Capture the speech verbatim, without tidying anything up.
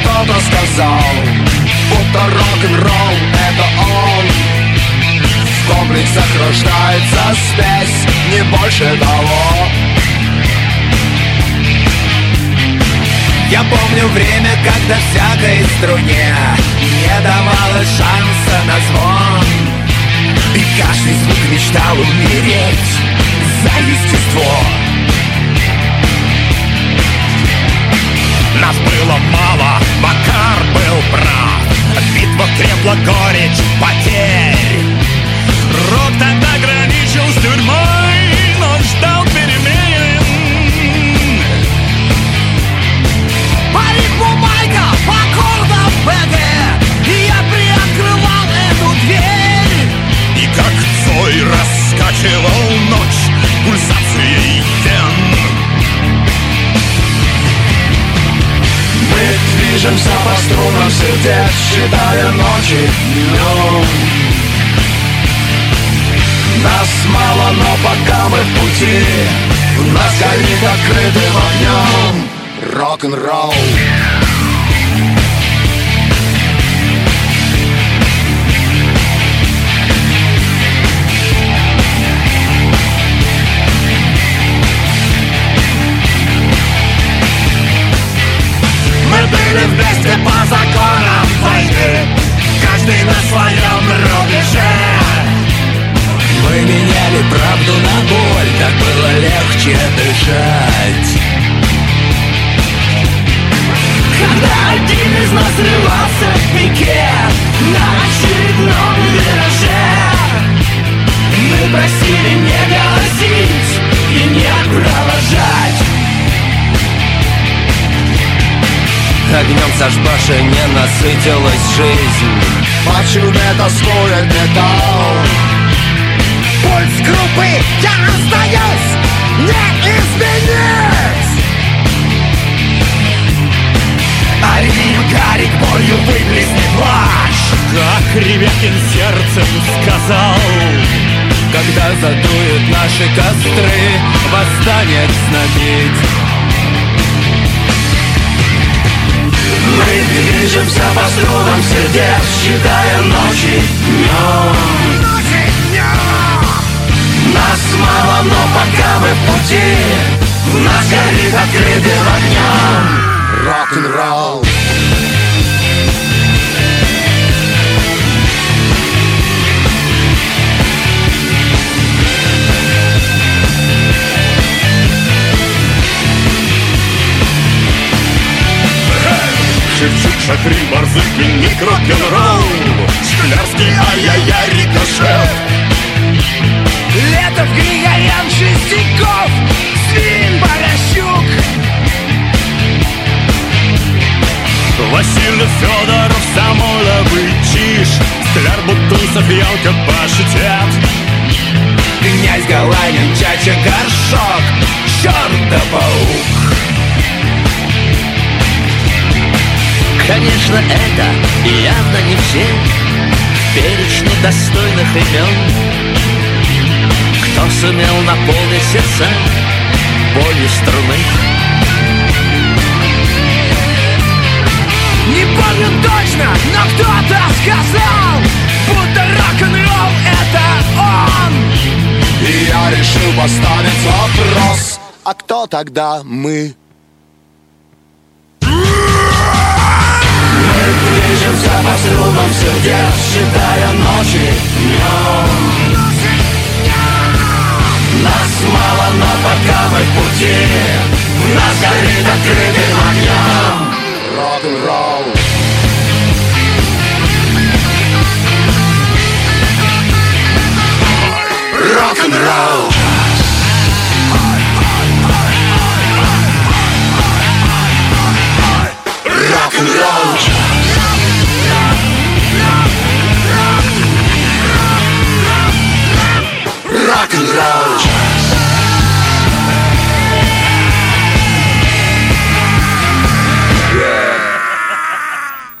кто-то сказал, будто рок-н-ролл — это он. В комплексах рождается спесь, не больше того. Я помню время, когда всякой струне не давалось шанса на звон, и каждый звук мечтал умереть за естество. Нас было мало, Макар был прав. Битва крепла, горечь потерь. Рок тогда граничил с тюрьмой, но ждал перемен. По ритму майка, по аккордам БГ я приоткрывал эту дверь. И как Цой раскачивал ночь пульсацией вен. Мы движемся по струнам сердец, считая ночи днем. Нас мало, но пока мы в пути, нас горит открытым огнем рок-н-ролл. Мы были вместе по законам войны, каждый на своем рубеже. Мы меняли правду на боль, так было легче дышать. Когда один из нас срывался в пике на очередном вираже, мы просили не голосить и не провожать. Огнем Сашбаша не насытилась жизнь, по чуме тоскует металл. Пульс группы я остаюсь не изменить. Арин Гарик болью выплеснет плащ. Как Ревякин сердцем сказал, когда задуют наши костры, восстанет знамить. Мы движемся по струнам сердец, считая ночи днем. Нас мало, но пока мы в пути, в нас горит открытым огнем рок-н-ролл. Шевчук, Шахрин, Барзыкин, Ник, рок-н-ролл. Шклярский, ай-яй-яй, рикошет. Летов, Григорян, Шестяков, Свин, Борощук. Васильев, Федоров, Самойлов и Чиж. Скляр, Бутусов, Ялка, Пашетят. Князь Галанин, Чача, Горшок, Черт да паук. Конечно, это явно не все перечни достойных имен, кто сумел наполнить сердца болью струны. Не помню точно, но кто-то сказал, будто рок-н-ролл — это он. И я решил поставить вопрос: а кто тогда мы? Мы движемся по струнам сердец, считая ночи днем. Нас мало, но пока мы в пути,